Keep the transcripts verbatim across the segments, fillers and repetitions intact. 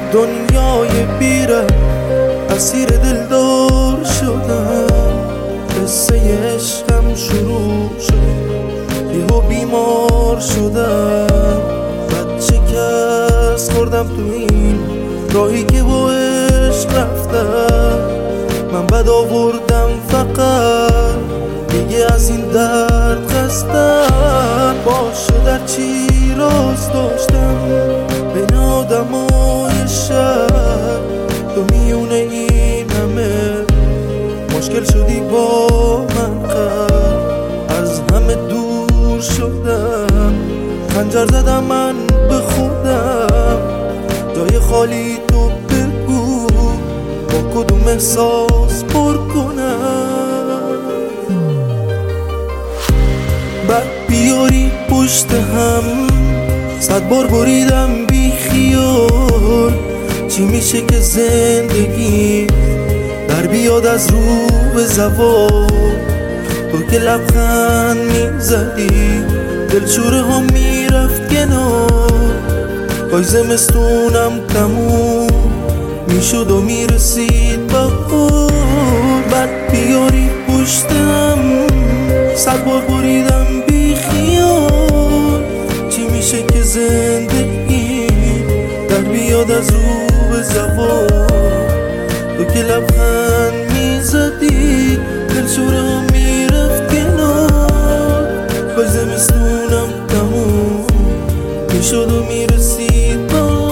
دنیای بیره اسیر دلدار شدم، قصه عشقم شروع شد، یهو بیمار شدم. بچه کس خوردم تو این راهی که با عشق رفتم. من بد آوردم فقط دیگه از این درد خستم. باشه در چی راست داشتم بین آدمای شهر، تو میونه این همه مشکل شدی با من خر. از همه دور شدم، خنجر زدم من به خودم. جای خالی تو بگو با کدوم احساس پر کنم. بعد بیاری پشت هم صد بار بریدم بی خیال. چی میشه که زندگی در بیاد از رو به زوال. تو که لبخند میزدی دلشوره ها میرفت کنار. کاش زمستونم تموم میشد و میرسید بهار. بعد بیاری پشتم صد بار بریدم بی خیال. چی میشه که زندگی در بیاد از رو به زوال. تو که لبخند میزدی دلشوره ها میرفت کنار. کاش زمستونم تموم میشد و میرسید بهار.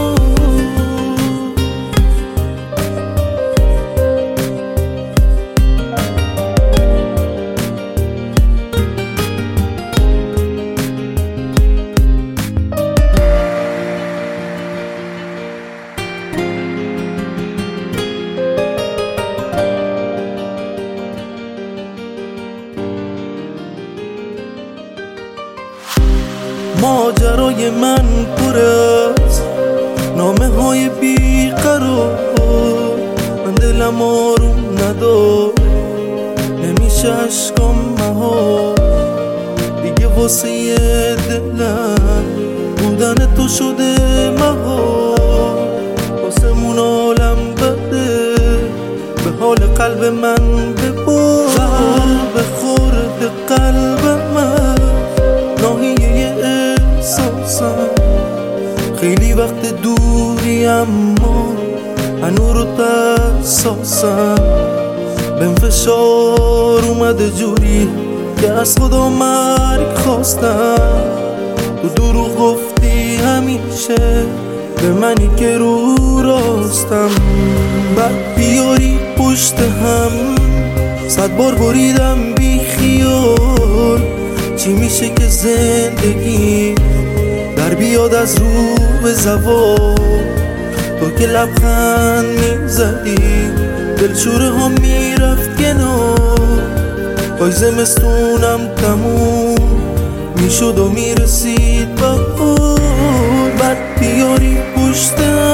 ماجرای من پر از نامه های بیقرار. من دلم آروم ندار، نمیشه عشقام مهار. دیگه واسه دلم بودن تو شده مهار. واسه مون عالم بده، به حال قلب من ببار. به خورد قلب من ناحیه احساسم. خیلی وقت دوری اما هنو رو تحساسم. بهم فشار اومده جوری که از خدا مرگ خواستم. تو دروغ گفتی همیشه به منی که رو راستم. بعد بیاری پشت هم صد بار بریدم بی خیال. چی میشه که زندگی در بیاد از رو به زوال. تو که لبخند میزدی دلشوره ها میرفت کنار. کاش زمستونم تموم میشد و میرسید بهار. بعد بیاری پشتم